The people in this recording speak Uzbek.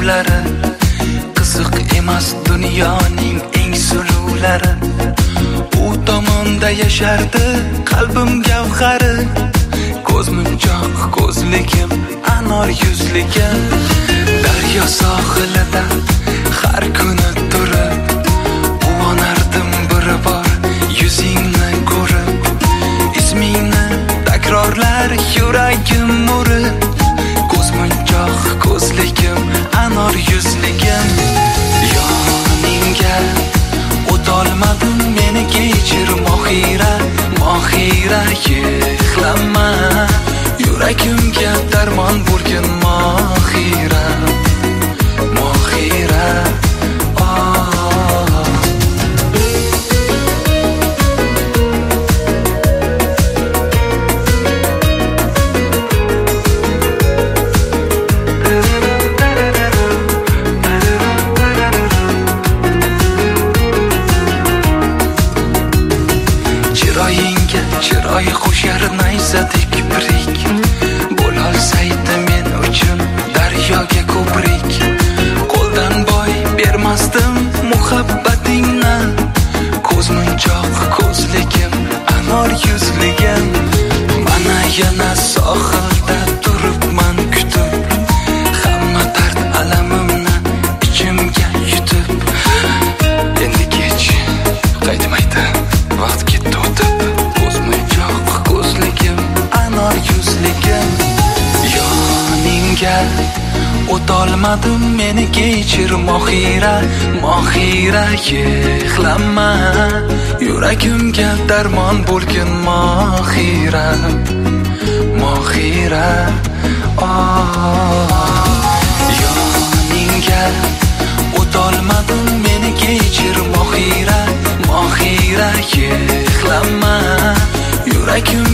suvlari, qiziq emas dunyoning eng suluvlari. U tomonda yashardi qalbim gavhari, ko'zmunchoq ko'zligim, anor yuzligim. Daryo sohilida har kuni turib quvonardim bir bor yuzingni ko'rib. Ismingni takrorlar yuragim urib, ko'zmunchoq ko'zligim, anor yuzligim. Yoningga o'tolmadim, meni kechir Mohira, Mohira, yig'lama. Yuragimga darmon bo'lgin Mohira, Mohira. Chiroyi qo'shar nayzadek birik, bo'lolsaydi men uchun daryoga ko'prik. Qo'ldan boy bermasdim muhabbatingni, ko'zmunchoq ko'zligim, anor yuzligim. Mana yana sohilda turibman kutib, hamma dard alamimni ichimga yutib. Endi kech qaytmaydi, vaqt ketdi o'tib. Yoningga o'tolmadim, meni kechir Mohira, Mohira, yig'lama. Yuragimga darmon bo'lgin Mohira, Mohira. Yoningga o'tolmadim, meni kechir Mohira, Mohira, yig'lama. Yuragim